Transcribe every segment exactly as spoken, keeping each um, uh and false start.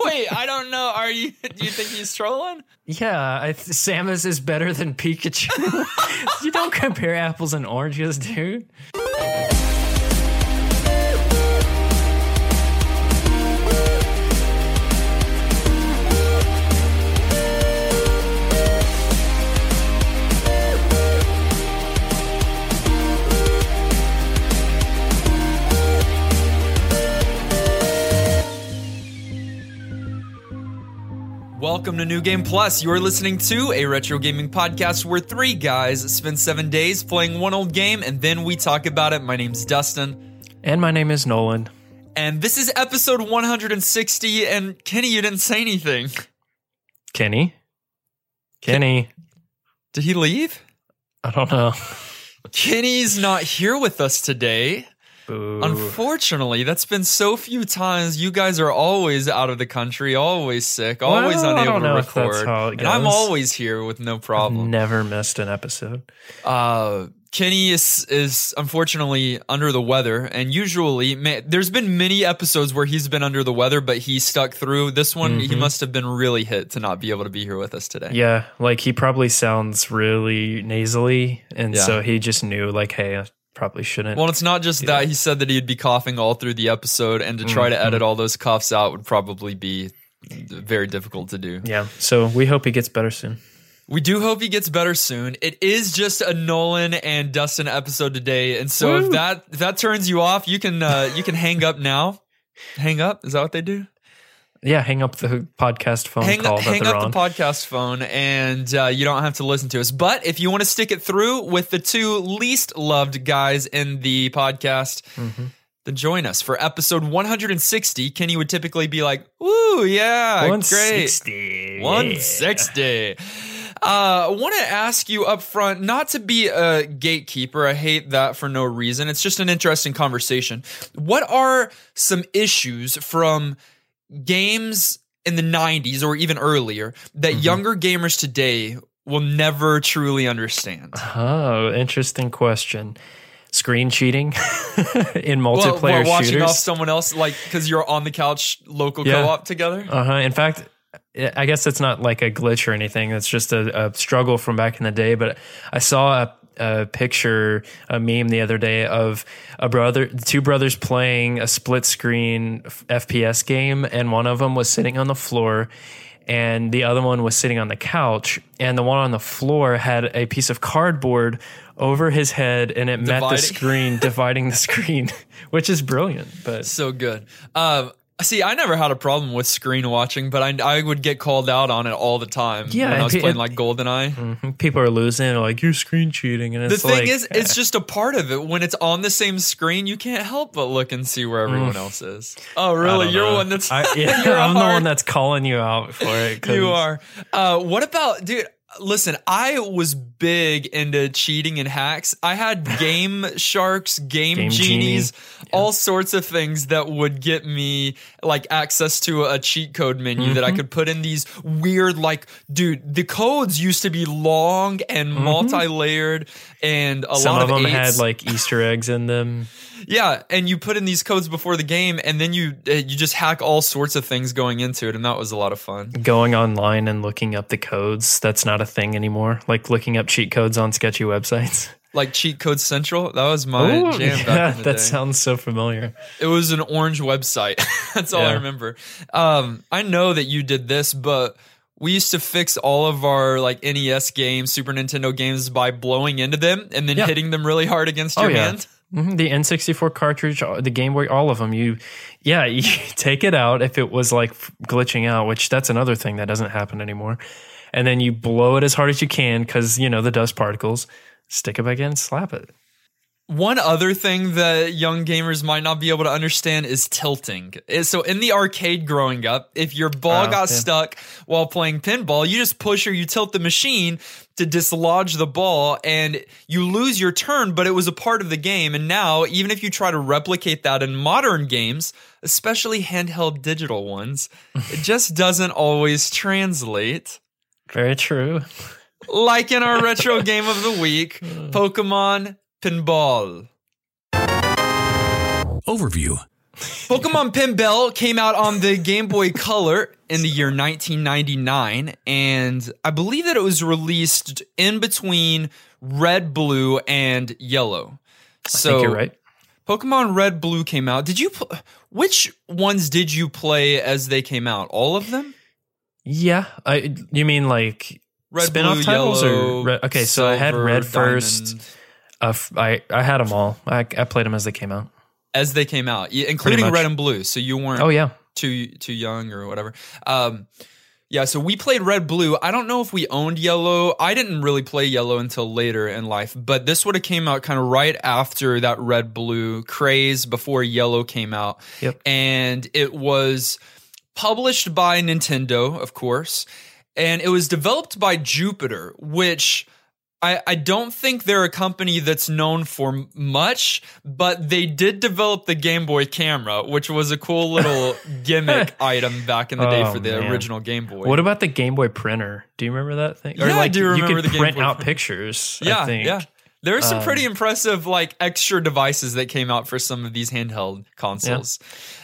Wait, I don't know. Are you? Do you think he's trolling? Yeah, I th- Samus is better than Pikachu. You don't compare apples and oranges, dude. Welcome to New Game Plus. You're listening to a retro gaming podcast where three guys spend seven days playing one old game and then we talk about it. My name's Dustin. And my name is Nolan. And this is episode one hundred sixty, and Kenny, you didn't say anything. Kenny? Kenny? Did he leave? I don't know. Kenny's not here with us today. Boo. Unfortunately, that's been so few times. You guys are always out of the country, always sick, always well, unable I don't to know record. If that's how it goes. And I'm always here with no problem. I've never missed an episode. Uh, Kenny is is unfortunately under the weather, and usually man, there's been many episodes where he's been under the weather, but he stuck through. This one, mm-hmm. He must have been really hit to not be able to be here with us today. Yeah, like he probably sounds really nasally, and yeah. So he just knew, like, hey, I probably shouldn't. Well, it's not just that. He said that he'd be coughing all through the episode, and to try mm-hmm. to edit all those coughs out would probably be very difficult to do. Yeah, so we hope he gets better soon. We do hope he gets better soon. It is just a Nolan and Dustin episode today, and so Woo. if that if that turns you off, you can uh, you can hang up now. Hang up? Is that what they do? Yeah, hang up the podcast phone hang call up, that hang they're up on. the podcast phone, and uh, you don't have to listen to us. But if you want to stick it through with the two least loved guys in the podcast, mm-hmm. then join us for episode one hundred sixty. Kenny would typically be like, "Woo, yeah, one sixty, great, one sixty." Uh, I want to ask you up front, not to be a gatekeeper. I hate that for no reason. It's just an interesting conversation. What are some issues from games in the nineties or even earlier that mm-hmm. younger gamers today will never truly understand? Oh, interesting question. Screen cheating in multiplayer well, well, watching shooters. off someone else, like because you're on the couch, local yeah. co-op together. Uh huh. In fact, I guess it's not like a glitch or anything. It's just a, a struggle from back in the day. But I saw a a picture, a meme the other day of a brother, two brothers playing a split screen F P S game, and one of them was sitting on the floor and the other one was sitting on the couch, and the one on the floor had a piece of cardboard over his head and it dividing. met the screen, dividing the screen, which is brilliant. But so good. Um, See, I never had a problem with screen watching, but I, I would get called out on it all the time yeah, when I was pe- playing like GoldenEye. Mm-hmm. People are losing, they're like, you're screen cheating. And it's the thing like, is, it's just a part of it. When it's on the same screen, you can't help but look and see where everyone mm. else is. Oh, really? You're know. one that's... I, yeah, you're I'm hard. the one that's calling you out for it. You are. Uh, what about... Dude... Listen, I was big into cheating and hacks. I had Game Sharks, Game, game Genies, Genie. all yeah. sorts of things that would get me like access to a cheat code menu mm-hmm. that I could put in these weird, like, dude, the codes used to be long and mm-hmm. multi-layered, and a Some lot of of them eights. had like Easter eggs in them. Yeah, and you put in these codes before the game, and then you uh, you just hack all sorts of things going into it, and that was a lot of fun. Going online and looking up the codes, that's not a thing anymore. Like looking up cheat codes on sketchy websites. Like Cheat Code Central, that was my Ooh, jam yeah, back in the that day. sounds so familiar. It was an orange website. That's all yeah. I remember. Um, I know that you did this, but we used to fix all of our like N E S games, Super Nintendo games by blowing into them and then yeah. hitting them really hard against oh, your yeah. hand. Mm-hmm. The N sixty-four cartridge, the Game Boy, all of them. You, yeah, you take it out if it was like glitching out, which that's another thing that doesn't happen anymore. And then you blow it as hard as you can because, you know, the dust particles, stick it back in, slap it. One other thing that young gamers might not be able to understand is tilting. So in the arcade growing up, if your ball oh, got yeah. stuck while playing pinball, you just push or you tilt the machine to dislodge the ball and you lose your turn, but it was a part of the game. And now, even if you try to replicate that in modern games, especially handheld digital ones, it just doesn't always translate. Very true. Like in our retro game of the week, Pokemon Pinball. Overview. Pokemon Pinball came out on the Game Boy Color in the year nineteen ninety-nine, and I believe that it was released in between Red, Blue, and Yellow. So I think you're right. Pokemon Red, Blue came out. Did you? Pl- which ones did you play as they came out? All of them? Yeah. I, you mean like Red, spin-off Blue, titles Yellow, or red? Okay, so I had Silver, Red first. Diamond. Uh, f- I I had them all. I, I played them as they came out. As they came out, y- including much. Red and Blue. So you weren't Oh yeah. too too young or whatever. Um, yeah, so we played Red, Blue. I don't know if we owned Yellow. I didn't really play Yellow until later in life, but this would have came out kind of right after that Red, Blue craze, before Yellow came out. Yep. And it was published by Nintendo, of course, and it was developed by Jupiter, which I, I don't think they're a company that's known for much, but they did develop the Game Boy camera, which was a cool little gimmick item back in the day Oh, for the man. original Game Boy. What about the Game Boy printer? Do you remember that thing? Yeah, I do remember you could the Game print Boy out printer. pictures. Yeah, I think. yeah. There are some Um, pretty impressive, like, extra devices that came out for some of these handheld consoles.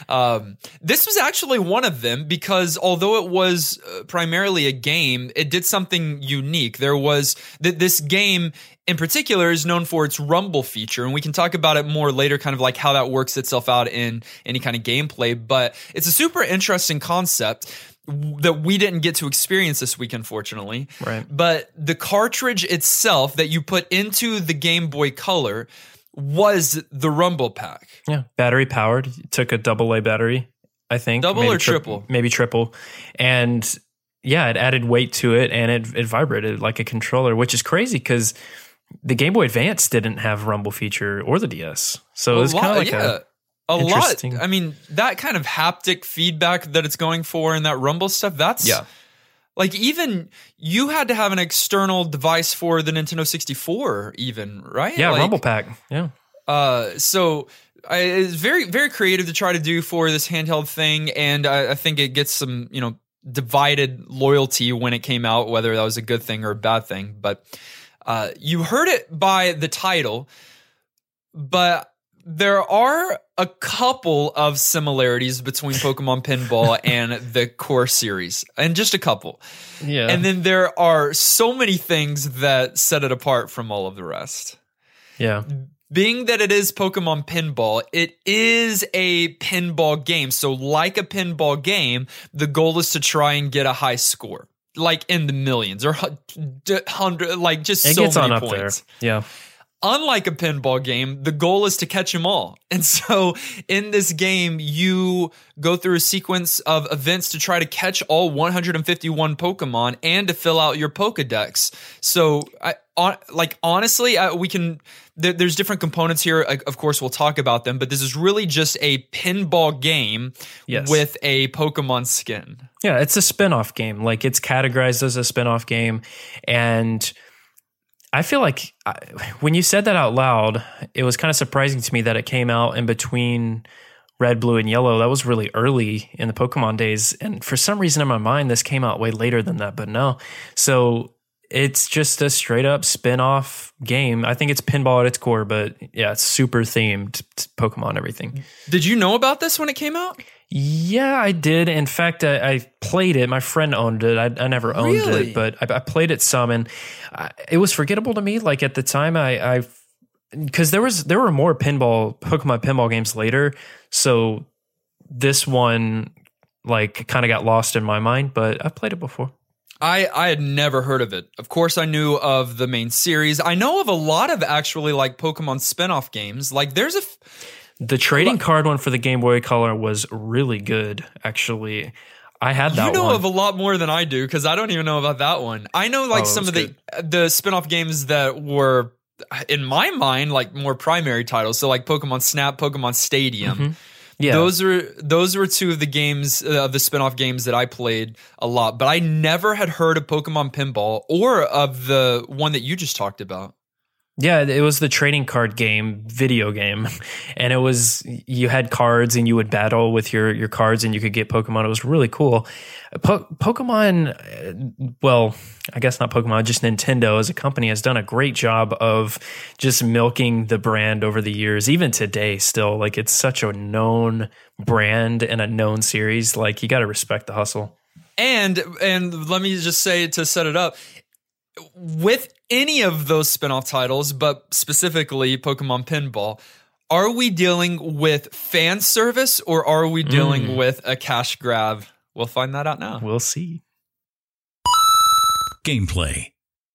Um, this was actually one of them because although it was uh, primarily a game, it did something unique. There was th- this game in particular is known for its rumble feature, and we can talk about it more later, kind of like how that works itself out in any kind of gameplay. But it's a super interesting concept that we didn't get to experience this week, unfortunately. Right. But the cartridge itself that you put into the Game Boy Color was the Rumble Pack. Yeah, battery powered. It took a double A battery, I think. Double maybe or tri- triple? Maybe triple. And yeah, it added weight to it, and it, it vibrated like a controller, which is crazy because the Game Boy Advance didn't have rumble feature or the D S. So it was kind of like yeah. a... A lot. Interesting. I mean, that kind of haptic feedback that it's going for in that Rumble stuff, that's Yeah. like, even you had to have an external device for the Nintendo sixty-four, even, right? Yeah, like, Rumble Pack. Yeah. Uh, so I, it's very, very creative to try to do for this handheld thing, and I, I think it gets some, you know, divided loyalty when it came out, whether that was a good thing or a bad thing. But uh, you heard it by the title, but there are a couple of similarities between Pokemon Pinball and the core series, and just a couple. Yeah. And then there are so many things that set it apart from all of the rest. Yeah. Being that it is Pokemon Pinball, it is a pinball game. So like a pinball game, the goal is to try and get a high score, like in the millions or hundred, like just It so gets many on up points. there. Yeah. Unlike a pinball game, the goal is to catch them all. And so in this game, you go through a sequence of events to try to catch all one hundred fifty-one Pokemon and to fill out your Pokedex. So, I, on, like, honestly, I, we can, there, there's different components here. I, of course, we'll talk about them, but this is really just a pinball game Yes. with a Pokemon skin. Yeah, it's a spin-off game. Like, it's categorized as a spin-off game. And I feel like I, when you said that out loud, it was kind of surprising to me that it came out in between Red, Blue, and Yellow. That was really early in the Pokemon days. And for some reason in my mind, this came out way later than that, but no. So it's just a straight up spin-off game. I think it's pinball at its core, but yeah, it's super themed to Pokemon, everything. Did you know about this when it came out? Yeah, I did. In fact, I, I played it. My friend owned it. I, I never owned Really? it, but I, I played it some, and I, it was forgettable to me. Like at the time, I, I, because there was there were more pinball Pokemon pinball games later, so this one like kind of got lost in my mind. But I've played it before. I, I had never heard of it. Of course, I knew of the main series. I know of a lot of actually like Pokemon spin-off games. Like there's a... F- The trading card one for the Game Boy Color was really good, actually. I had that you know one. of a lot more than I do because I don't even know about that one. I know like Oh, it some was of the the spin-off games that were, in my mind, like more primary titles. So like Pokemon Snap, Pokemon Stadium. Mm-hmm. Yeah. Those were those were two of the games uh, of the spin-off games that I played a lot. But I never had heard of Pokemon Pinball or of the one that you just talked about. Yeah, it was the trading card game, video game. And it was, you had cards and you would battle with your, your cards and you could get Pokemon. It was really cool. Po- Pokemon, well, I guess not Pokemon, just Nintendo as a company has done a great job of just milking the brand over the years, even today still. Like, it's such a known brand and a known series. Like, you got to respect the hustle. And, and let me just say, to set it up, with any of those spin-off titles, but specifically Pokemon Pinball, are we dealing with fan service or are we dealing mm. with a cash grab? We'll find that out now. We'll see. Gameplay.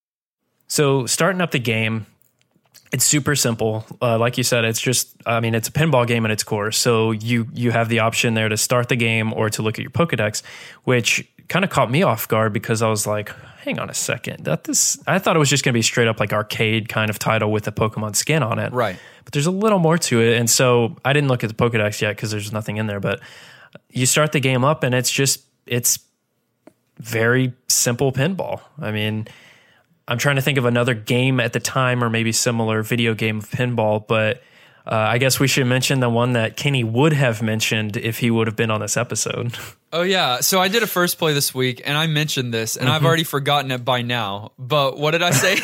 So starting up the game, it's super simple. Uh, like you said, it's just, I mean, it's a pinball game at its core. So you you have the option there to start the game or to look at your Pokedex, which kind of caught me off guard because I was like, hang on a second. That this I thought it was just going to be straight up like arcade kind of title with a Pokemon skin on it. Right. But there's a little more to it. And so I didn't look at the Pokedex yet because there's nothing in there. But you start the game up and it's just, it's very simple pinball. I mean, I'm trying to think of another game at the time or maybe similar video game of pinball, but uh, I guess we should mention the one that Kenny would have mentioned if he would have been on this episode. Oh, yeah. So I did a first play this week, and I mentioned this, and mm-hmm. I've already forgotten it by now. But what did I say?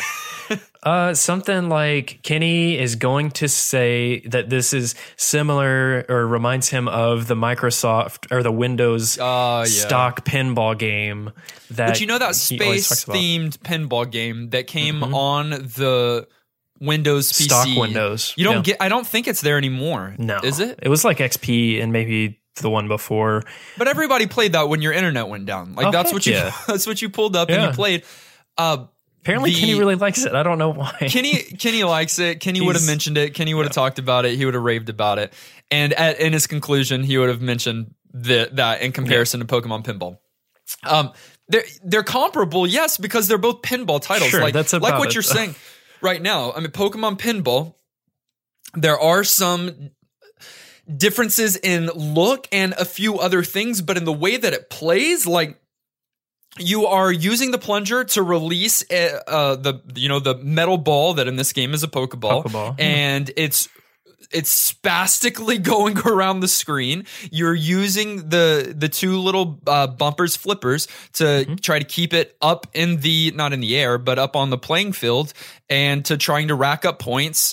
uh, something like Kenny is going to say that this is similar or reminds him of the Microsoft or the Windows uh, yeah. stock pinball game. That but you know that space-themed pinball game that came mm-hmm. on the Windows P C? Stock Windows. You don't yeah. get. I don't think it's there anymore. No. Is it? It was like X P and maybe the one before. But everybody played that when your internet went down. Like oh, that's what you yeah. that's what you pulled up yeah. and you played. Uh, Apparently, the, Kenny really likes it. I don't know why. Kenny Kenny likes it. Kenny would have mentioned it. Kenny would have yeah. talked about it. He would have raved about it. And at, in his conclusion, he would have mentioned the, that in comparison yeah. to Pokemon Pinball. Um, they're they're comparable, yes, because they're both pinball titles. Sure, like that's about like what it, you're though. saying right now. I mean, Pokemon Pinball. There are some differences in look and a few other things, but in the way that it plays, like you are using the plunger to release a, uh, the you know the metal ball that in this game is a Pokeball, Pokeball. and it's it's spastically going around the screen. You're using the the two little uh, bumpers, flippers, to mm-hmm. try to keep it up in the not in the air, but up on the playing field, and to trying to rack up points.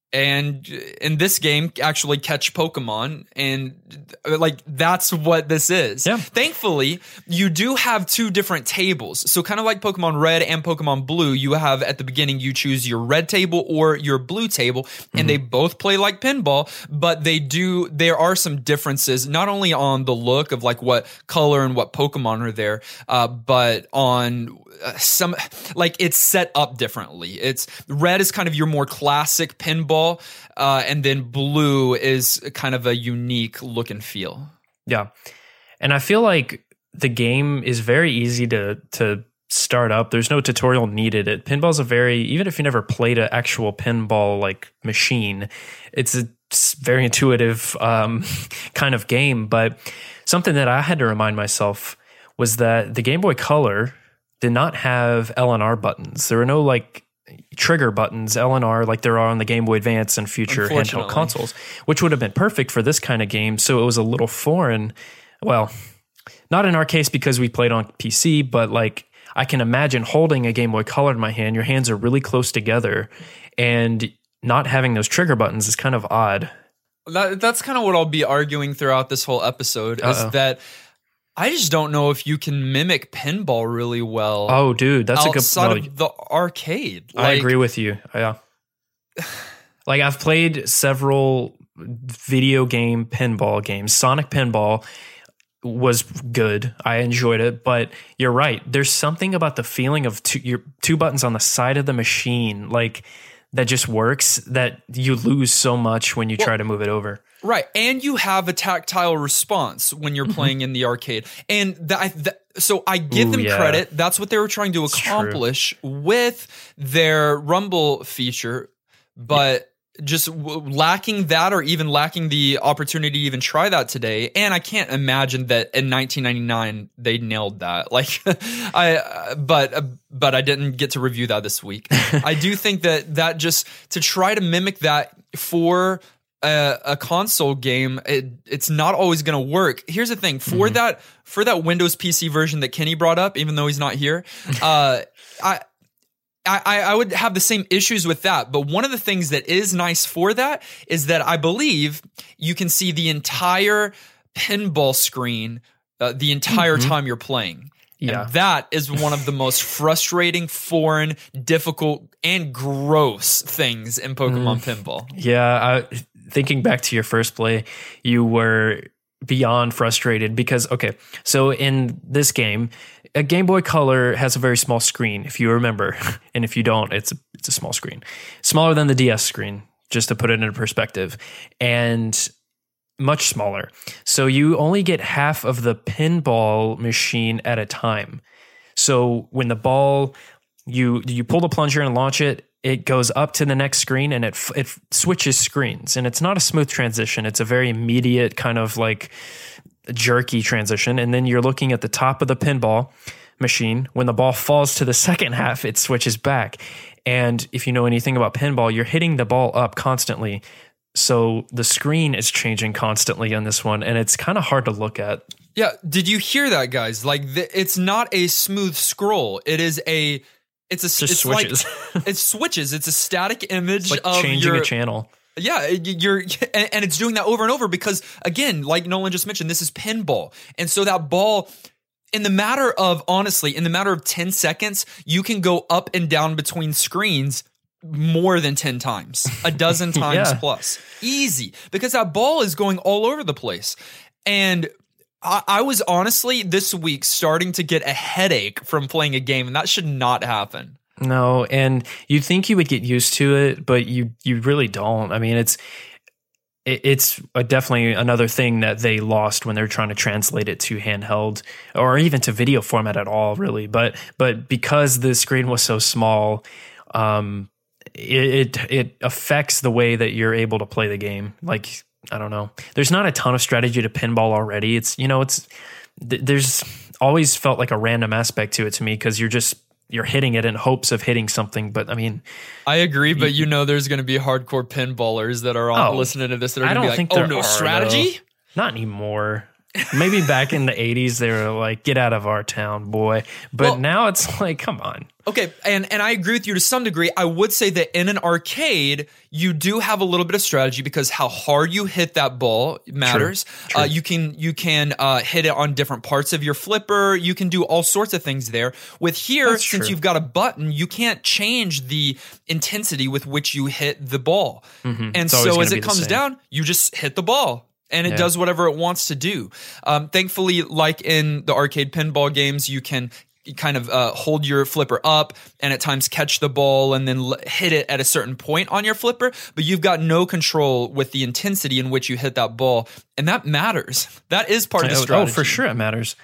And in this game, actually catch Pokemon. And like, that's what this is. Yeah. Thankfully, you do have two different tables. So kind of like Pokemon Red and Pokemon Blue, you have at the beginning, you choose your red table or your blue table. Mm-hmm. And they both play like pinball, but they do, there are some differences, not only on the look of like what color and what Pokemon are there, uh, but on uh, some, like it's set up differently. It's red is kind of your more classic pinball. Uh, and then blue is kind of a unique look and feel. Yeah. And I feel like the game is very easy to to start up. There's no tutorial needed. It pinball's a very, even if you never played an actual pinball like machine, it's a very intuitive um, kind of game. But something that I had to remind myself was that the Game Boy Color did not have L and R buttons. There were no like trigger buttons, L and R, like there are on the Game Boy Advance and future handheld consoles, which would have been perfect for this kind of game. So it was a little foreign. Well, not in our case because we played on P C, but like I can imagine holding a Game Boy Color in my hand. Your hands are really close together, and not having those trigger buttons is kind of odd. That, that's kind of what I'll be arguing throughout this whole episode. Uh-oh. Is that I just don't know if you can mimic pinball really well. Oh, dude, that's a good outside no, of the arcade. I like, agree with you. Yeah, like I've played several video game pinball games. Sonic Pinball was good. I enjoyed it, but you're right. There's something about the feeling of two, your two buttons on the side of the machine, like that just works. That you lose so much when you well, try to move it over. Right, and you have a tactile response when you're playing in the arcade, and that, that so I give Ooh, them yeah. credit. That's what they were trying to accomplish with their Rumble feature. But just w- lacking that, or even lacking the opportunity to even try that today. And I can't imagine that in nineteen ninety-nine they nailed that. Like, I, uh, but uh, but I didn't get to review that this week. I do think that that just to try to mimic that for a, a console game, it, it's not always going to work. Here's the thing: for mm-hmm. that for that Windows P C version that Kenny brought up, even though he's not here, uh, I. I, I would have the same issues with that, but one of the things that is nice for that is that I believe you can see the entire pinball screen uh, the entire mm-hmm. time you're playing. Yeah. And that is one of the most frustrating, foreign, difficult, and gross things in Pokemon mm. Pinball. Yeah, I, thinking back to your first play, you were beyond frustrated because, okay, so in this game, a Game Boy Color has a very small screen, if you remember. And if you don't, it's a, it's a small screen. Smaller than the D S screen, just to put it into perspective. And much smaller. So you only get half of the pinball machine at a time. So when the ball, you you pull the plunger and launch it, it goes up to the next screen and it it switches screens. And it's not a smooth transition. It's a very immediate kind of like jerky transition. And then you're looking at the top of the pinball machine. When the ball falls to the second half, it switches back. And if you know anything about pinball, you're hitting the ball up constantly. So the screen is changing constantly on this one, and it's kind of hard to look at. Yeah, did you hear that, guys? Like, the, it's not a smooth scroll. It is a, it's a, Just it's switches. Like, it switches. It's a static image it's like of changing your, a channel. Yeah, you're, and, and it's doing that over and over because, again, like Nolan just mentioned, this is pinball, and so that ball, in the matter of honestly, in the matter of ten seconds, you can go up and down between screens more than ten times, a dozen times yeah. plus. Easy. Because that ball is going all over the place. And I, I was honestly this week starting to get a headache from playing a game, and that should not happen. No, and you think you would get used to it, but you you really don't. I mean, it's it, it's a definitely another thing that they lost when they're trying to translate it to handheld or even to video format at all, really. But but because the screen was so small, um, It, it it affects the way that you're able to play the game. Like, I don't know. There's not a ton of strategy to pinball already. It's, you know, it's th- there's always felt like a random aspect to it to me because you're just you're hitting it in hopes of hitting something. But I mean, I agree. But you, you know, there's going to be hardcore pinballers that are on oh, listening to this that are I going to don't be like, think "Oh no, are, strategy." Though. Not anymore. Maybe back in the eighties, they were like, get out of our town, boy. But well, now it's like, come on. Okay, and, and I agree with you to some degree. I would say that in an arcade, you do have a little bit of strategy because how hard you hit that ball matters. True, true. Uh, you can you can uh, hit it on different parts of your flipper. You can do all sorts of things there. With here, That's since true. you've got a button, you can't change the intensity with which you hit the ball. Mm-hmm. And so as it comes down, you just hit the ball. And it yeah. does whatever it wants to do. Um, thankfully, like in the arcade pinball games, you can kind of uh, hold your flipper up and at times catch the ball and then l- hit it at a certain point on your flipper. But you've got no control with the intensity in which you hit that ball. And that matters. That is part of the strategy. Oh, for sure it matters.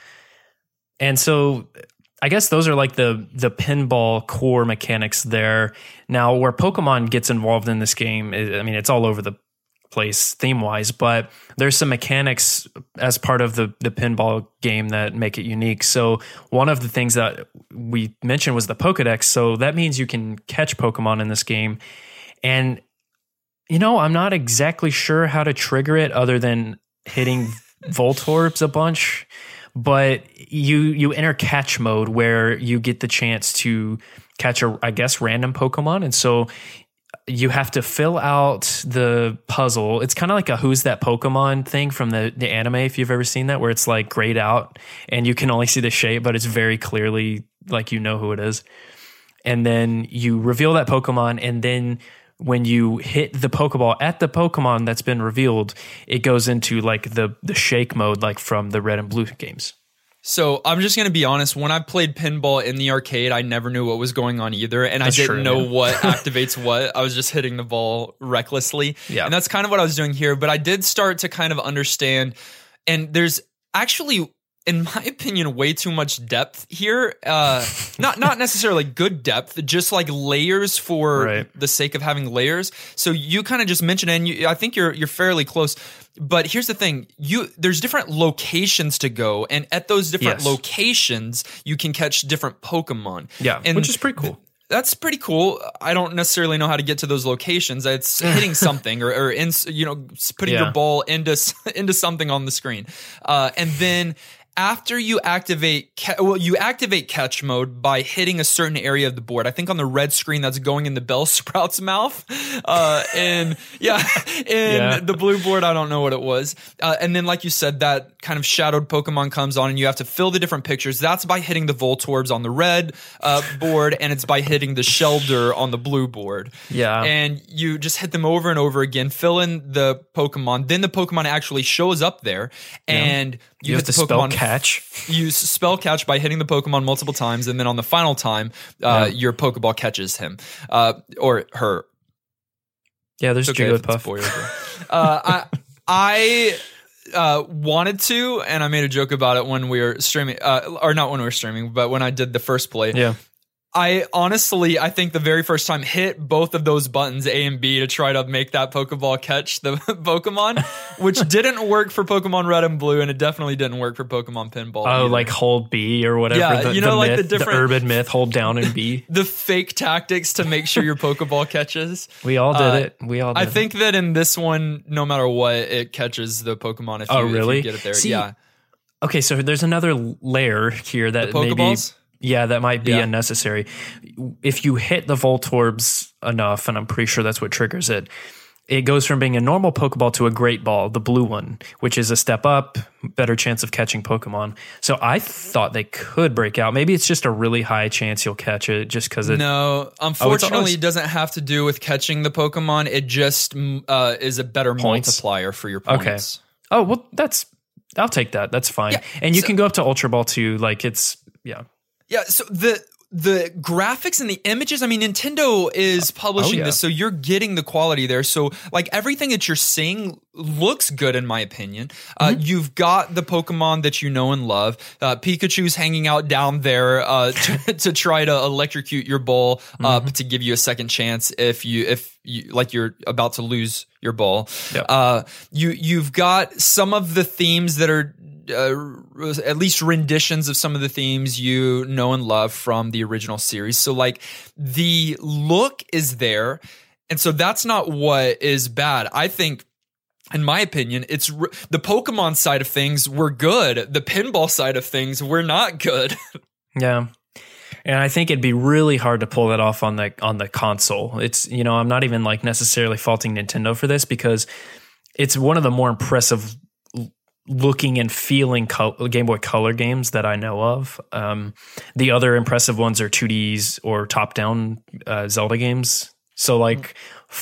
And so I guess those are like the the pinball core mechanics there. Now, where Pokemon gets involved in this game, is, I mean, it's all over the place theme wise, but there's some mechanics as part of the the pinball game that make it unique. So one of the things that we mentioned was the Pokedex. So that means you can catch Pokemon in this game. And, you know, I'm not exactly sure how to trigger it other than hitting Voltorbs a bunch, but you you enter catch mode where you get the chance to catch a, I guess, random Pokemon. And so you have to fill out the puzzle. It's kind of like a Who's That Pokemon thing from the, the anime, if you've ever seen that, where it's like grayed out and you can only see the shape, but it's very clearly like you know who it is. And then you reveal that Pokemon, and then when you hit the Pokeball at the Pokemon that's been revealed, it goes into like the, the shake mode, like from the Red and Blue games. So I'm just going to be honest. When I played pinball in the arcade, I never knew what was going on either. And that's I didn't true, know yeah. what activates what. I was just hitting the ball recklessly. Yeah. And that's kind of what I was doing here. But I did start to kind of understand. And there's actually in my opinion, way too much depth here. Uh, not not necessarily good depth, just like layers for Right. the sake of having layers. So you kind of just mentioned it, and you, I think you're you're fairly close. But here's the thing: you there's different locations to go, and at those different Yes. locations, you can catch different Pokemon. Yeah, and which is pretty cool. That's pretty cool. I don't necessarily know how to get to those locations. It's hitting something or, or in, you know, putting Yeah. your ball into into something on the screen, uh, and then. After you activate, ca- well, you activate catch mode by hitting a certain area of the board. I think on the red screen that's going in the Bellsprout's mouth, uh, and yeah, in Yeah. the blue board, I don't know what it was. Uh, and then, like you said, that kind of shadowed Pokemon comes on, and you have to fill the different pictures. That's by hitting the Voltorbs on the red uh, board, and it's by hitting the Shelder on the blue board. Yeah. and you just hit them over and over again, fill in the Pokemon. Then the Pokemon actually shows up there, and you, You hit have the to Pokemon. spell catch. You spell catch by hitting the Pokemon multiple times, and then on the final time, uh, Yeah. your Pokeball catches him uh, or her. Yeah, there's It's okay if it's a Jigglypuff. boy or girl. uh, I I uh, wanted to, and I made a joke about it when we were streaming, uh, or not when we were streaming, but when I did the first play. Yeah. I honestly, I think the very first time hit both of those buttons, A and B, to try to make that Pokeball catch the Pokemon, which didn't work for Pokemon Red and Blue, and it definitely didn't work for Pokemon Pinball. Oh, either. like hold B or whatever. Yeah, the, you know, the like the myth, different- urban myth, hold down and B. the fake tactics to make sure your Pokeball catches. We all did Uh, it. We all did I it. think that in this one, no matter what, it catches the Pokemon if you, Oh, if really? you get it there. See, yeah. Okay, so there's another layer here that The maybe Pokeballs? yeah, that might be Yeah. unnecessary. If you hit the Voltorbs enough, and I'm pretty sure that's what triggers it, it goes from being a normal Pokeball to a Great Ball, the blue one, which is a step up, better chance of catching Pokemon. So I thought they could break out. Maybe it's just a really high chance you'll catch it just because it. No, unfortunately, always- it doesn't have to do with catching the Pokemon. It just mm, uh, is a better Points? multiplier for your Okay. points. Oh well, that's. I'll take that. That's fine. Yeah, and you so- can go up to Ultra Ball too. Like it's yeah. Yeah, so the the graphics and the images, I mean, Nintendo is publishing yeah. this, so you're getting the quality there. So, like, everything that you're seeing looks good, in my opinion. Uh, Mm-hmm. you've got the Pokemon that you know and love. Uh, Pikachu's hanging out down there uh, to, to try to electrocute your ball up Mm-hmm. to give you a second chance if you if you like you're about to lose your ball. Yep. Uh, you you've got some of the themes that are. Uh, at least renditions of some of the themes you know and love from the original series. So like the look is there. And so that's not what is bad. I think, in my opinion, it's re- the Pokemon side of things were good. The pinball side of things were not good. Yeah. And I think it'd be really hard to pull that off on the on the console. It's, you know, I'm not even like necessarily faulting Nintendo for this because it's one of the more impressive looking and feeling col- Game Boy Color games that I know of. Um, the other impressive ones are two Ds or top-down uh, Zelda games. So like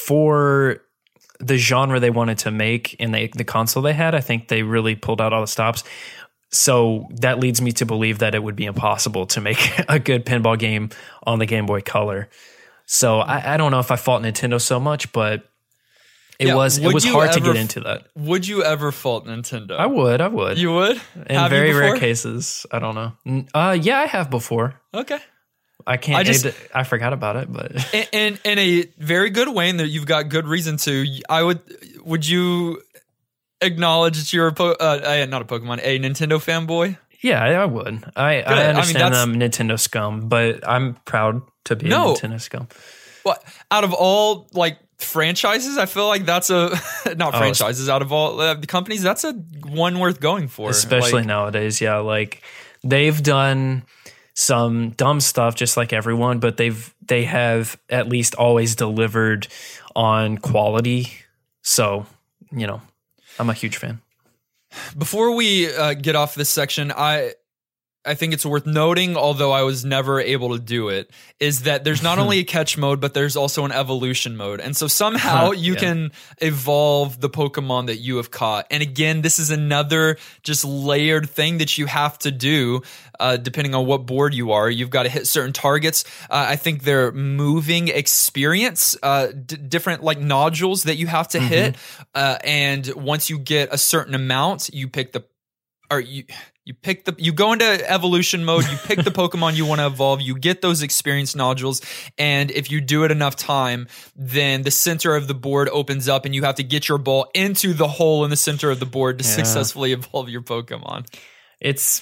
for the genre they wanted to make in the, the console they had, I think they really pulled out all the stops. So that leads me to believe that it would be impossible to make a good pinball game on the Game Boy Color. So I, I don't know if I fault Nintendo so much, but it Yeah, was it would was you hard to ever get f- into that. Would you ever fault Nintendo? I would, I would. You would? In Have you very rare before? cases, I don't know. N- Uh, yeah, I have before. Okay. I can't. I I just- I forgot about it, but in, in in a very good way, and that you've got good reason to. I would. Would you acknowledge that you're a po- uh, uh, not a Pokemon, a Nintendo fanboy? yeah, I would. I, I I mean, understand that's- I'm Nintendo scum, but I'm proud to be No. a Nintendo scum. What out of all like franchises? I feel like that's a not Oh, franchises. Out of all uh, the companies, that's a one worth going for. Especially Like, nowadays, yeah. Like they've done some dumb stuff just like everyone, but they've they have at least always delivered on quality. So, you know, I'm a huge fan. Before we uh, get off this section, I I think it's worth noting, although I was never able to do it, is that there's not only a catch mode, but there's also an evolution mode. And so somehow you Yeah. can evolve the Pokemon that you have caught. And again, this is another just layered thing that you have to do, uh, depending on what board you are. You've got to hit certain targets. Uh, I think they're moving experience, uh, d- different like nodules that you have to hit. Uh, and once you get a certain amount, you pick the, or you, You pick the, you go into evolution mode, you pick the Pokemon you want to evolve, you get those experience nodules, and if you do it enough time, then the center of the board opens up and you have to get your ball into the hole in the center of the board to yeah. successfully evolve your Pokemon. It's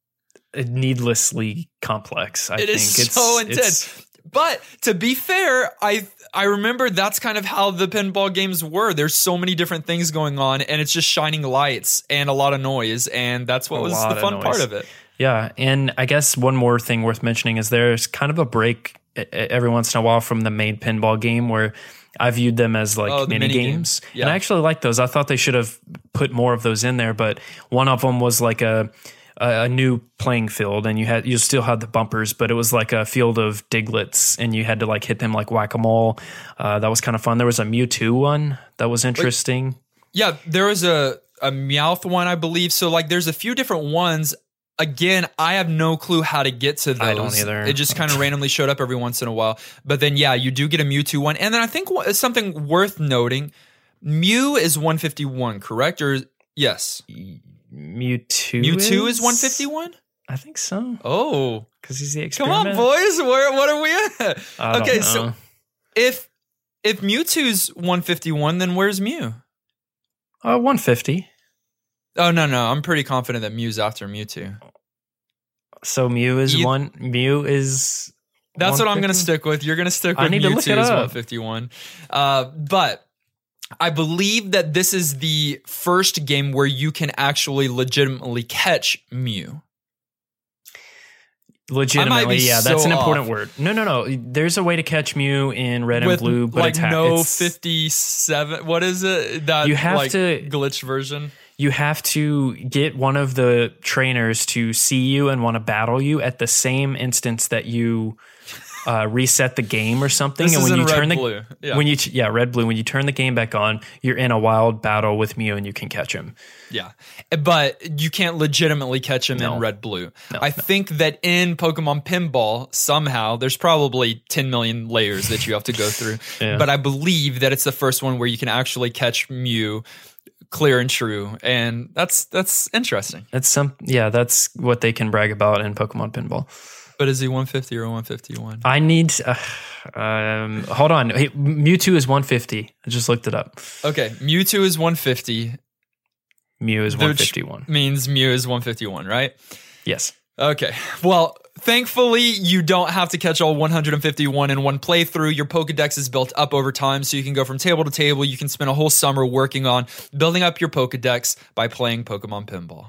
needlessly complex, I it think. It is so it's, intense. It's, but to be fair, I I remember that's kind of how the pinball games were. There's so many different things going on, and it's just shining lights and a lot of noise, and that's what was the fun part of it. Yeah, and I guess one more thing worth mentioning is there's kind of a break every once in a while from the main pinball game where I viewed them as like oh, mini, mini games. Yeah. And I actually like those. I thought they should have put more of those in there, but one of them was like a a new playing field, and you had you still had the bumpers, but it was like a field of Diglets, and you had to like hit them like whack-a-mole. Uh, that was kind of fun. There was a Mewtwo one that was interesting. Like, yeah, there was a a Meowth one, I believe. So like, there's a few different ones. Again, I have no clue how to get to those. I don't either. It just kind of randomly showed up every once in a while. But then, yeah, you do get a Mewtwo one, and then I think something worth noting: Mew is one fifty-one, correct? Or yes. Mewtwo Mewtwo is, is one fifty-one? I think so. Oh. Because he's the Come experiment. on, boys. Where what are we at? I okay, don't know. so if if Mewtwo's one fifty-one, then where's Mew? Uh, one fifty. Oh, no, no. I'm pretty confident that Mew's after Mewtwo. So Mew is You, one. Mew is. That's what I'm going to stick with. You're going to stick with I need to look Mewtwo it is up. one fifty-one. Uh, but I believe that this is the first game where you can actually legitimately catch Mew. Legitimately, yeah, so that's an important off. word. No, no, no. There's a way to catch Mew in red and With blue, but like it's ha- no it's, fifty-seven. What is it? That You have like, to- glitch version. You have to get one of the trainers to see you and want to battle you at the same instance that you uh, reset the game or something. This and is when in you red turn the blue. Yeah. when you yeah red blue when you turn the game back on, you're in a wild battle with Mew and you can catch him. Yeah, but you can't legitimately catch him No. in red blue. No, I no. think that in Pokemon Pinball, somehow, there's probably ten million layers that you have to go through. Yeah. But I believe that it's the first one where you can actually catch Mew clear and true. And that's that's interesting. That's some yeah, that's what they can brag about in Pokemon Pinball. But is he one fifty or one fifty-one? I need uh, um hold on. Hey, Mewtwo is one fifty. I just looked it up. Okay, Mewtwo is one fifty. Mew is which one fifty-one. Means Mew is one fifty-one, right? Yes. Okay. Well, thankfully, you don't have to catch all one hundred fifty-one in one playthrough. Your Pokedex is built up over time, so you can go from table to table. You can spend a whole summer working on building up your Pokedex by playing Pokemon Pinball.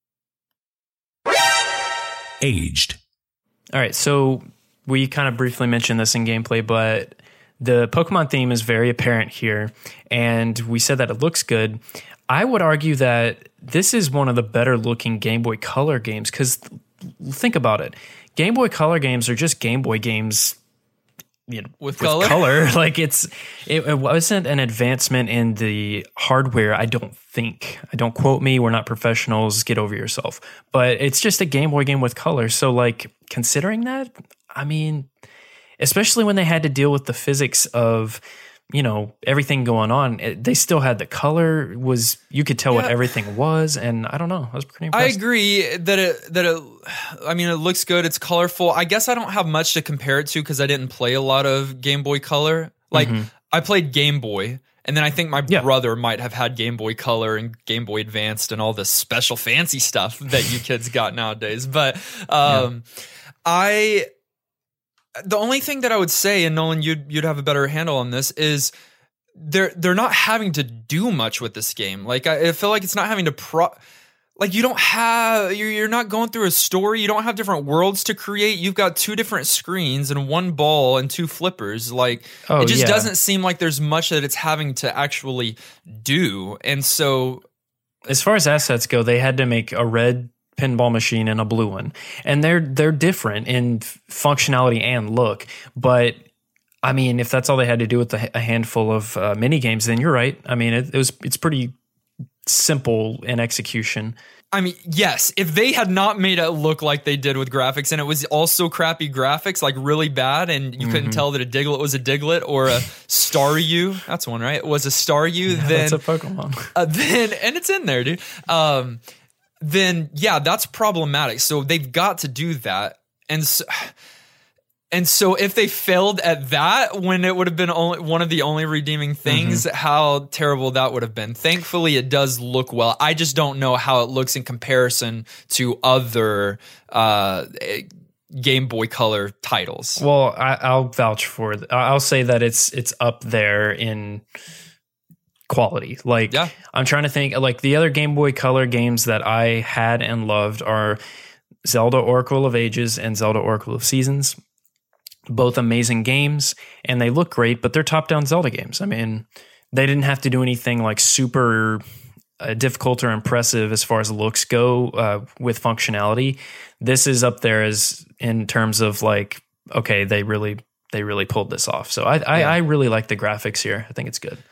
Aged. All right, so we kind of briefly mentioned this in gameplay, but the Pokemon theme is very apparent here, and we said that it looks good. I would argue that this is one of the better looking Game Boy Color games, because think about it. Game Boy Color games are just Game Boy games, you know, With with color? color. Like it's, it, it wasn't an advancement in the hardware. I don't think. I don't quote me. We're not professionals. Get over yourself. But it's just a Game Boy game with color. So like considering that, I mean, especially when they had to deal with the physics of, you know, everything going on, it, they still had the color was, you could tell what Yeah. everything was. And I don't know. I was pretty I impressed. agree that it that it. I mean, it looks good. It's colorful. I guess I don't have much to compare it to because I didn't play a lot of Game Boy Color. Like I played Game Boy, and then I think my Mm-hmm. Yeah. brother might have had Game Boy Color and Game Boy Advanced and all this special fancy stuff that you kids got nowadays. But um, I. The only thing that I would say, and Nolan, you'd you'd have a better handle on this, is they're they're not having to do much with this game. Like I, I feel like it's not having to pro. Like you don't have you're you're not going through a story. You don't have different worlds to create. You've got two different screens and one ball and two flippers. Like Oh, it just yeah. doesn't seem like there's much that it's having to actually do. And so As far as assets go, they had to make a red pinball machine and a blue one, and they're they're different in f- functionality and look. But I mean, if that's all they had to do with a, a handful of uh, mini games, then you're right. I mean, it, it was it's pretty simple in execution. I mean, yes, if they had not made it look like they did with graphics, and it was also crappy graphics, like really bad, and you couldn't tell that a Diglett was a Diglett or a Staryu, that's one, right? It was a Staryu, then That's a Pokemon. uh, then and it's in there, dude. Um, then yeah, that's problematic. So they've got to do that. And so, and so if they failed at that, when it would have been only one of the only redeeming things, mm-hmm. how terrible that would have been. Thankfully, it does look well. I just don't know how it looks in comparison to other uh, Game Boy Color titles. Well, I, I'll vouch for it. I'll say that it's it's up there in quality. Like, yeah. I'm trying to think, like, the other Game Boy Color games that I had and loved are Zelda Oracle of Ages and Zelda Oracle of Seasons. Both amazing games, and they look great, but they're top-down Zelda games. I mean, they didn't have to do anything like super uh, difficult or impressive as far as looks go uh, with functionality. This is up there as in terms of like, okay, they really they really pulled this off. So I I, yeah. I really like the graphics here. I think it's good.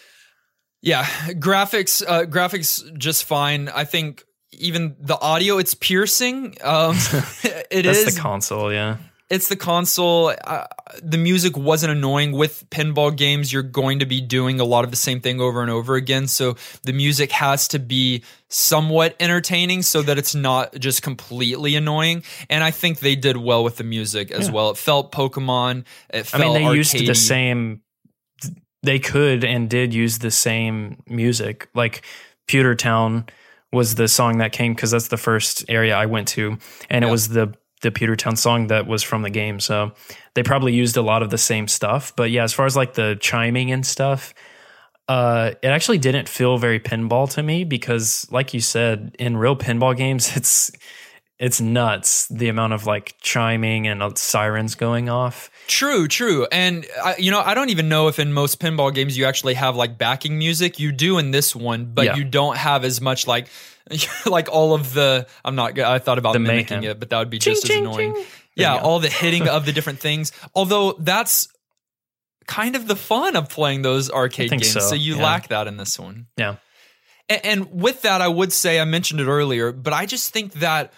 Yeah, graphics, uh, graphics, just fine. I think even the audio, it's piercing. Um, it That's is the console, yeah. It's the console. Uh, the music wasn't annoying. With pinball games, you're going to be doing a lot of the same thing over and over again. So the music has to be somewhat entertaining so that it's not just completely annoying. And I think they did well with the music as yeah. well. It felt Pokemon. It felt I mean, they arcadey. used the same. They could and did use the same music. Like Pewter Town was the song that came because that's the first area I went to, and yeah. it was the the Pewter Town song that was from the game. So they probably used a lot of the same stuff. But yeah, as far as like the chiming and stuff, uh, it actually didn't feel very pinball to me because, like you said, in real pinball games, it's it's nuts the amount of like chiming and uh, sirens going off. True, true. And, I, you know, I don't even know if in most pinball games you actually have like backing music. You do in this one, but yeah. you don't have as much like like all of the, I'm not, I thought about the mimicking mayhem. it, but that would be ching, just ching, as annoying. Ching. Yeah, all the hitting of the different things. Although that's kind of the fun of playing those arcade games. So, so you yeah. lack that in this one. Yeah. And, and with that, I would say, I mentioned it earlier, but I just think that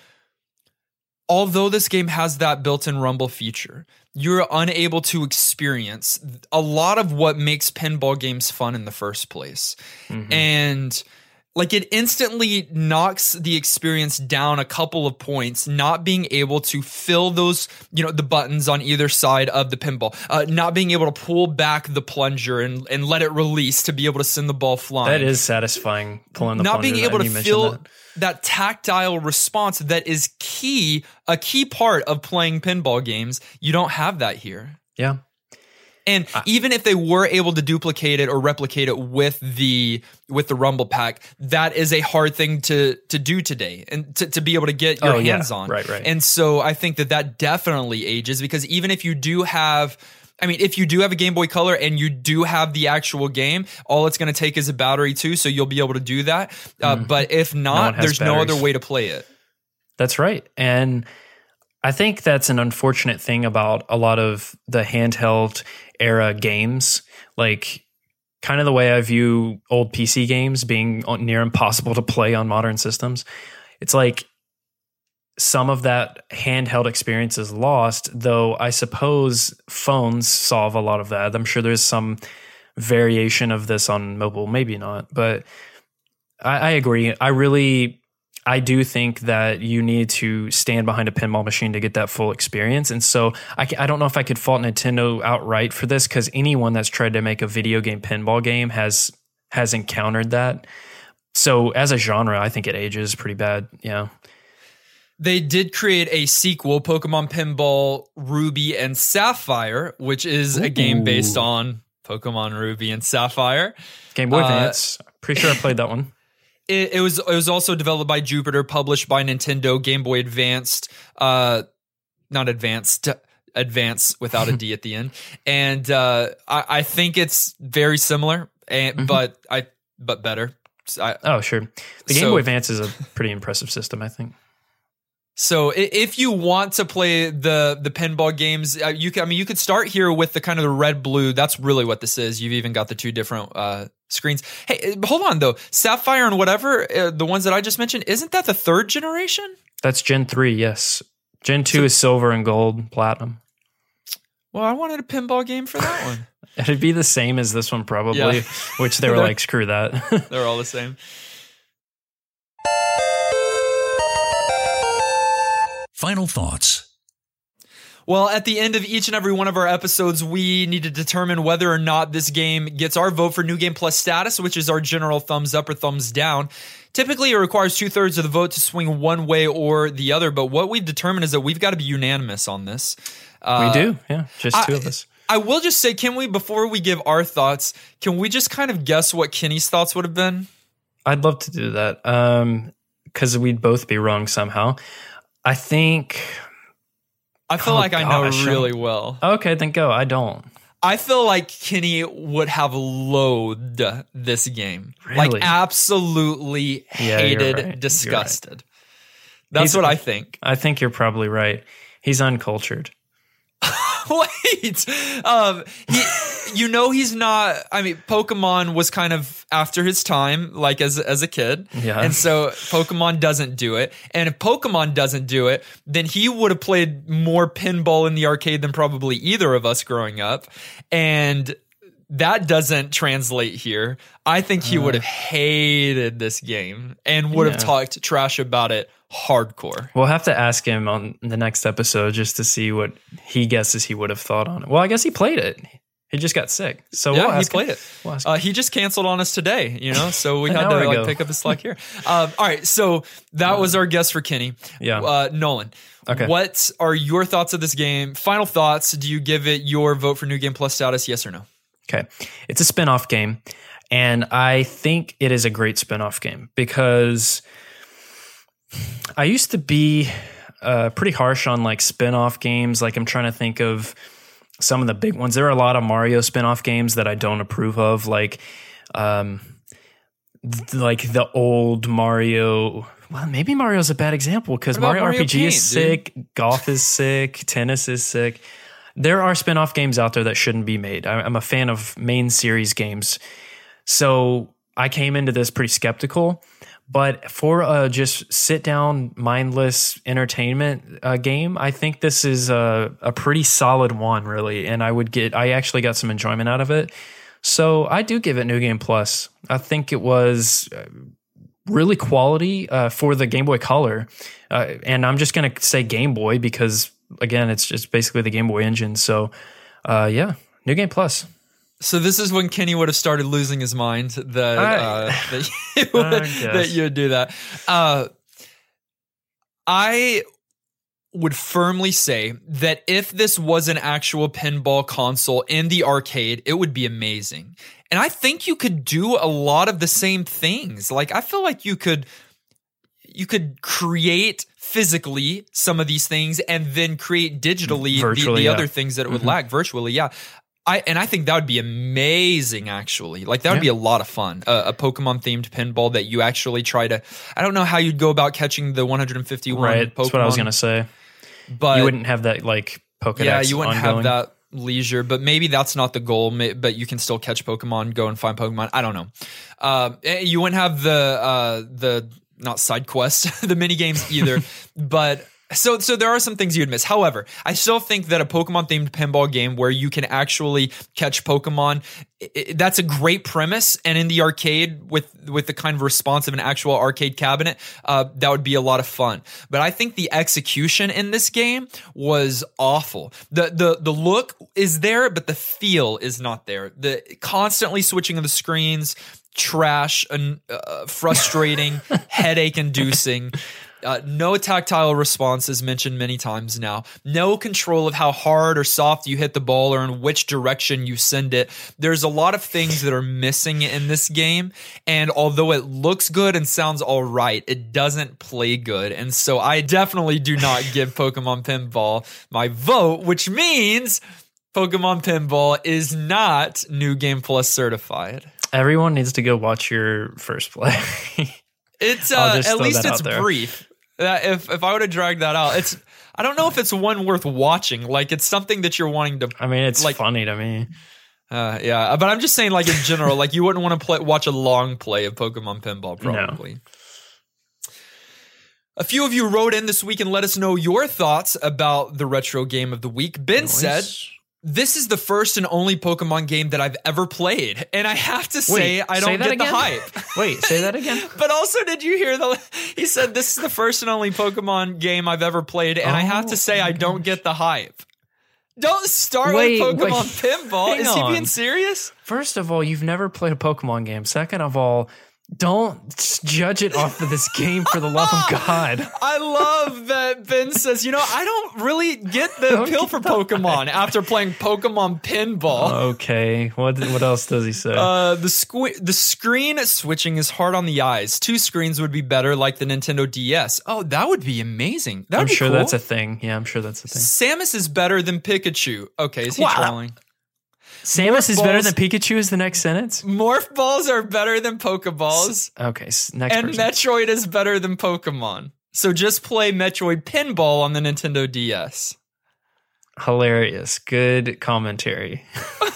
although this game has that built-in rumble feature, you're unable to experience a lot of what makes pinball games fun in the first place. Mm-hmm. And like it instantly knocks the experience down a couple of points, not being able to fill those, you know, the buttons on either side of the pinball, uh, not being able to pull back the plunger and, and let it release to be able to send the ball flying. That is satisfying, pulling the not plunger. Not being able to feel that. that tactile response that is key, a key part of playing pinball games. You don't have that here. Yeah. And I, even if they were able to duplicate it or replicate it with the with the Rumble Pack, that is a hard thing to to do today and to, to be able to get your oh, hands yeah. on. Right, right. And so I think that that definitely ages because even if you do have, I mean, if you do have a Game Boy Color and you do have the actual game, all it's going to take is a battery too, so you'll be able to do that. Uh, mm. But if not, no there's batteries. No other way to play it. That's right. And I think that's an unfortunate thing about a lot of the handheld era games, like kind of the way I view old P C games being near impossible to play on modern systems. It's like some of that handheld experience is lost, though I suppose phones solve a lot of that. I'm sure there's some variation of this on mobile, maybe not, but I, I agree. I really... I do think that you need to stand behind a pinball machine to get that full experience. And so I, I don't know if I could fault Nintendo outright for this because anyone that's tried to make a video game pinball game has has encountered that. So as a genre, I think it ages pretty bad. Yeah. They did create a sequel, Pokemon Pinball Ruby and Sapphire, which is Ooh. a game based on Pokemon Ruby and Sapphire. Game Boy Advance. Uh, Pretty sure I played that one. It, it was it was also developed by Jupiter, published by Nintendo, Game Boy Advanced, uh, not Advanced, Advance without a D at the end, and uh, I, I think it's very similar, and mm-hmm. but I but better. I, oh sure, the Game so, Boy Advance is a pretty impressive system, I think. So if you want to play the the pinball games, uh, you can. I mean, you could start here with the kind of the red blue. That's really what this is. You've even got the two different uh, screens. Hey, hold on though. Sapphire and whatever uh, the ones that I just mentioned, isn't that the third generation? That's Gen three. Yes, Gen two so, is silver and gold, platinum. Well, I wanted a pinball game for that one. It'd be the same as this one probably, yeah. which they were like, screw that. They're all the same. final thoughts. Well, at the end of each and every one of our episodes, we need to determine whether or not this game gets our vote for New Game Plus status, which is our general thumbs up or thumbs down. Typically, it requires two-thirds of the vote to swing one way or the other, but what we've determined is that we've got to be unanimous on this. Uh, we do, yeah, just two I, of us. I will just say, can we, before we give our thoughts, can we just kind of guess what Kenny's thoughts would have been? I'd love to do that, um, because we'd both be wrong somehow. I think... I feel oh, like I know gosh, really well. Okay, then go. I don't. I feel like Kenny would have loathed this game. Really? Like absolutely Yeah, hated, you're right. disgusted. You're right. That's He's- what I think. I think you're probably right. He's uncultured. Wait, um, he, you know, he's not. I mean, Pokemon was kind of after his time, like as as a kid, Yeah. and so Pokemon doesn't do it. And if Pokemon doesn't do it, then he would have played more pinball in the arcade than probably either of us growing up, and that doesn't translate here. I think he uh, would have hated this game and would yeah. have talked trash about it hardcore. We'll have to ask him on the next episode just to see what he guesses he would have thought on it. Well, I guess he played it. He just got sick. So yeah, we'll he played him. it. We'll uh, he just canceled on us today, you know, so we had to like ago. pick up his slack here. Um, all right, so that was our guess for Kenny. Yeah. Uh, Nolan, okay. What are your thoughts of this game? Final thoughts. Do you give it your vote for New Game Plus status, yes or no? Okay. It's a spin-off game, and I think it is a great spin-off game because I used to be uh, pretty harsh on like spin-off games. Like I'm trying to think of some of the big ones. There are a lot of Mario spin-off games that I don't approve of, like um, th- like the old Mario. Well, maybe Mario's a bad example because Mario, Mario R P G Paint, is sick, dude? Golf is sick, tennis is sick. There are spin-off games out there that shouldn't be made. I'm a fan of main series games. So I came into this pretty skeptical. But for a just sit-down, mindless entertainment uh, game, I think this is a, a pretty solid one, really. And I would get, I actually got some enjoyment out of it. So I do give it New Game Plus. I think it was really quality uh, for the Game Boy Color. Uh, and I'm just going to say Game Boy because, again, it's just basically the Game Boy engine. So, uh, yeah, New Game Plus. So this is when Kenny would have started losing his mind that I, uh, that, you would, that you would do that. Uh, I would firmly say that if this was an actual pinball console in the arcade, it would be amazing. And I think you could do a lot of the same things. Like I feel like you could you could create physically some of these things and then create digitally Virtually, the, the yeah. other things that it would Mm-hmm. lack virtually. Yeah. I and I think that would be amazing, actually. Like, that would Yeah. be a lot of fun. Uh, a Pokemon-themed pinball that you actually try to... I don't know how you'd go about catching the one hundred fifty-one Right, Pokemon. that's what I was going to say. But You wouldn't have that, like, Pokedex yeah, you wouldn't ongoing. have that leisure. But maybe that's not the goal. May- But you can still catch Pokemon, go and find Pokemon. I don't know. Um, eh, you wouldn't have the... Uh, the not side quests, the mini games either. But... So, so there are some things you'd miss. However, I still think that a Pokemon-themed pinball game where you can actually catch Pokemon, it, that's a great premise. And in the arcade, with with the kind of response of an actual arcade cabinet, uh, that would be a lot of fun. But I think the execution in this game was awful. the the The look is there, but the feel is not there. The constantly switching of the screens, trash, and uh, frustrating, headache-inducing. Uh, no tactile response is mentioned many times now. No control of how hard or soft you hit the ball or in which direction you send it. There's a lot of things that are missing in this game. And although it looks good and sounds all right, it doesn't play good. And so I definitely do not give Pokemon Pinball my vote, which means Pokemon Pinball is not New Game Plus certified. Everyone needs to go watch your first play. It's I'll uh, just at throw least that it's out there. brief. Uh, if if I would have dragged that out, it's I don't know if it's one worth watching. Like it's something that you're wanting to. I mean, it's like, funny to me. Uh, yeah, but I'm just saying, like in general, like you wouldn't want to play watch a long play of Pokemon Pinball, probably. No. A few of you wrote in this week and let us know your thoughts about the retro game of the week. Ben Nice. said, This is the first and only Pokemon game that I've ever played. And I have to say, Wait, I say don't that get again? the hype. Wait, say that again. But also, did you hear the, he said, this is the first and only Pokemon game I've ever played. And I have to say, Oh, I don't get the hype. Don't start Wait, with Pokemon wait. Pinball. Hang Is he on. being serious? First of all, you've never played a Pokemon game. Second of all, don't judge it off of this game for the love of God. I love that Ben says, you know, I don't really get the appeal for Pokemon after playing Pokemon Pinball. Okay, what what else does he say? Uh, the squ- the screen switching is hard on the eyes. Two screens would be better, like the Nintendo D S. Oh, that would be amazing. That would I'm be sure cool. that's a thing. Yeah, I'm sure that's a thing. Samus is better than Pikachu. Okay, is he Wow. trolling? Samus is balls- better than Pikachu is the next sentence? Morph balls are better than Pokeballs, Okay, s- next and person. Metroid is better than Pokemon. So just play Metroid Pinball on the Nintendo D S. Hilarious. Good commentary.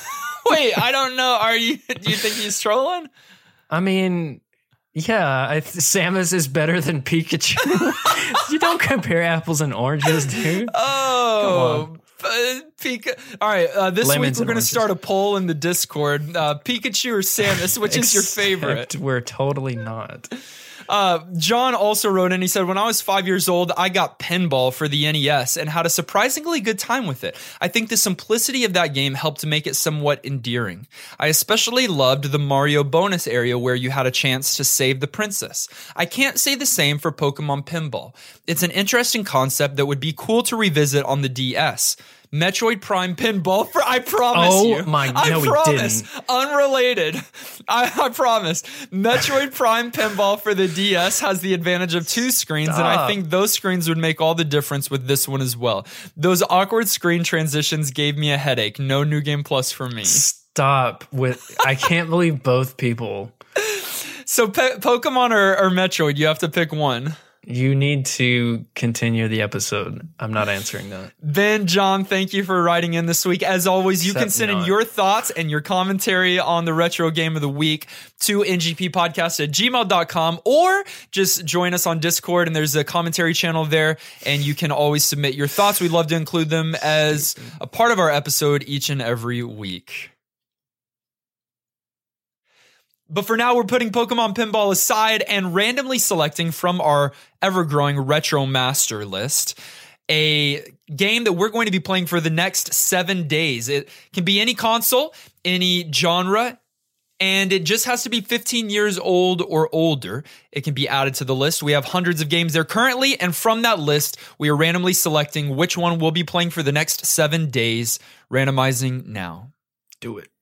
Wait, I don't know. Are you? Do you think he's trolling? I mean, yeah, I th- Samus is better than Pikachu. You don't compare apples and oranges, dude. Oh, uh, Pika. All right. Uh, this Lemons week we're and going to oranges. start a poll in the Discord. Uh, Pikachu or Samus, which is your favorite? Except we're totally not. Uh, John also wrote in. He said, when I was five years old, I got Pinball for the N E S and had a surprisingly good time with it. I think the simplicity of that game helped to make it somewhat endearing. I especially loved the Mario bonus area where you had a chance to save the princess. I can't say the same for Pokemon Pinball. It's an interesting concept that would be cool to revisit on the D S. Metroid Prime Pinball for I promise Oh you. my- I no, we promise. didn't. Unrelated. I, I promise. Metroid Prime Pinball for the D S has the advantage of two screens, and I Stop. think those screens would make all the difference with this one as well. Those awkward screen transitions gave me a headache. No New Game Plus for me. Stop with. I can't believe both people. So pe- Pokemon or, or Metroid, you have to pick one. You need to continue the episode. I'm not answering that. Ben, John, thank you for writing in this week. As always, you Except can send in not. your thoughts and your commentary on the retro game of the week to n g p podcast at gmail dot com, or just join us on Discord, and there's a commentary channel there, and you can always submit your thoughts. We'd love to include them as a part of our episode each and every week. But for now, we're putting Pokemon Pinball aside and randomly selecting from our ever-growing Retro Master list a game that we're going to be playing for the next seven days. It can be any console, any genre, and it just has to be fifteen years old or older. It can be added to the list. We have hundreds of games there currently, and from that list, we are randomly selecting which one we'll be playing for the next seven days, randomizing now. Do it.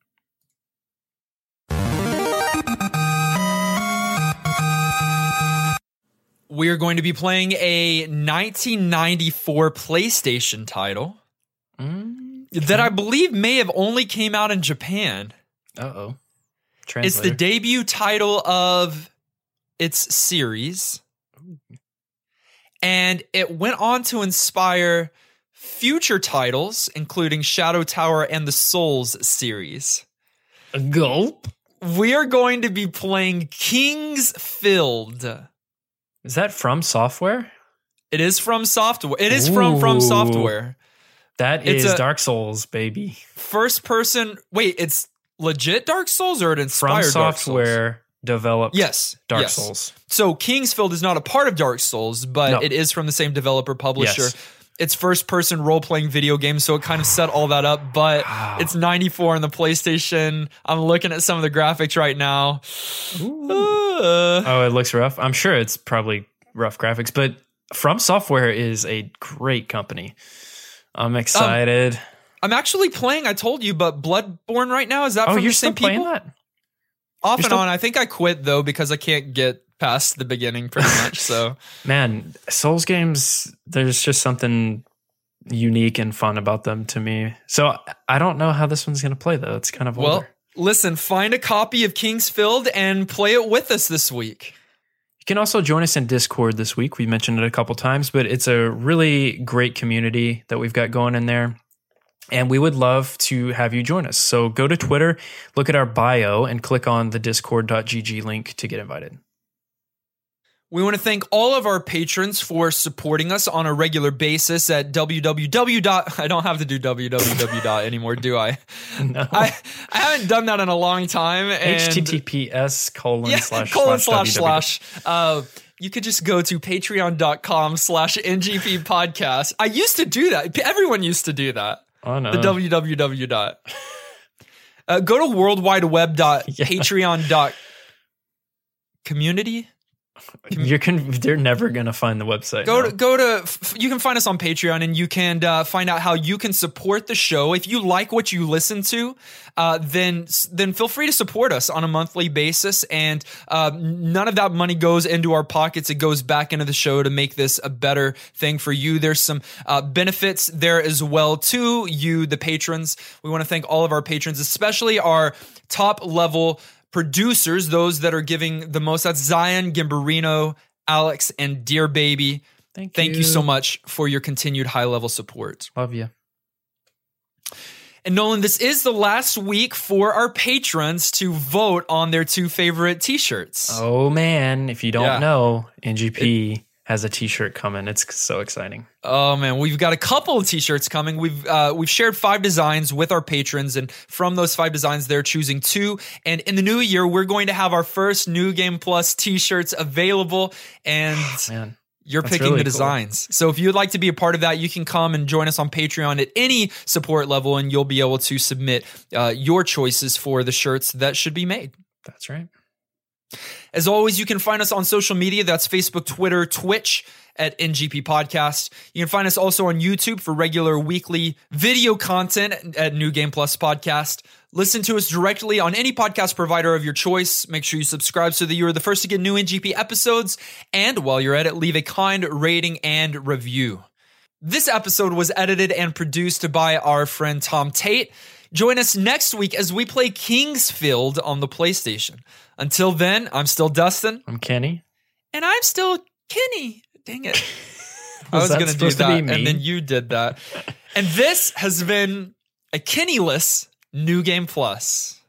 We are going to be playing a nineteen ninety-four PlayStation title Mm, that I believe may have only came out in Japan. uh-oh. It's the debut title of its series, and it went on to inspire future titles, including Shadow Tower and the Souls series. A gulp. We are going to be playing King's Field. Is that from software? It is from software. It is from From Ooh. Software. That It's is a- Dark Souls, baby. First person. Wait, it's legit Dark Souls or it From inspired Dark Souls? software developed Yes. Dark yes. Souls. So Kingsfield is not a part of Dark Souls, but No. it is from the same developer publisher. Yes. It's first person role playing video game, so it kind of set all that up. But Wow. it's ninety-four on the PlayStation. I'm looking at some of the graphics right now. Uh, Oh, it looks rough. I'm sure it's probably rough graphics, but From Software is a great company. I'm excited. I'm actually playing, I told you, but Bloodborne right now. Is that oh, from you're the still same playing people? that? Off and still- on. I think I quit though because I can't get past the beginning pretty much. So Man, Souls games, there's just something unique and fun about them to me. So I don't know how this one's going to play, though. It's kind of well, older. listen, find a copy of Kingsfield and play it with us this week. You can also join us in Discord this week. We mentioned it a couple times, but it's a really great community that we've got going in there. And we would love to have you join us. So go to Twitter, look at our bio, and click on the discord dot g g link to get invited. We want to thank all of our patrons for supporting us on a regular basis at www. I don't have to do www anymore, do I? No. I, I haven't done that in a long time. And https colon yeah, slash colon slash slash slash. Uh, you could just go to patreon.com slash NGP podcast. I used to do that. Everyone used to do that. Oh, no. The www dot. Uh, go to worldwideweb.patreon dot community. You're con- they're never gonna find the website. Go no. to go to. F- you can find us on Patreon, and you can uh, find out how you can support the show. If you like what you listen to, uh, then then feel free to support us on a monthly basis. And uh, none of that money goes into our pockets; it goes back into the show to make this a better thing for you. There's some uh, benefits there as well to you, the patrons. We want to thank all of our patrons, especially our top level producers, those that are giving the most. That's Zion, Gimbarino, Alex, and Dear Baby. Thank, Thank you. you so much for your continued high level support. Love you. And Nolan, this is the last week for our patrons to vote on their two favorite t-shirts. Oh man, if you don't Yeah. know, N G P it, has a t-shirt coming. It's so exciting. Oh man, we've got a couple of t-shirts coming. We've uh, we've shared five designs with our patrons, and from those five designs, they're choosing two. And in the new year, we're going to have our first New Game Plus t-shirts available, and Man, you're that's picking really the cool. designs. So if you'd like to be a part of that, you can come and join us on Patreon at any support level, and you'll be able to submit uh, your choices for the shirts that should be made. That's right. As always, you can find us on social media. That's Facebook, Twitter, Twitch at N G P Podcast. You can find us also on YouTube for regular weekly video content at New Game Plus Podcast. Listen to us directly on any podcast provider of your choice. Make sure you subscribe so that you are the first to get new N G P episodes. And while you're at it, leave a kind rating and review. This episode was edited and produced by our friend Tom Tate. Join us next week as we play Kingsfield on the PlayStation. Until then, I'm still Dustin. I'm Kenny. And I'm still Kenny. Dang it. I Was was that going to do supposed to that, be and me? then you did that. And this has been a Kenny-less New Game Plus.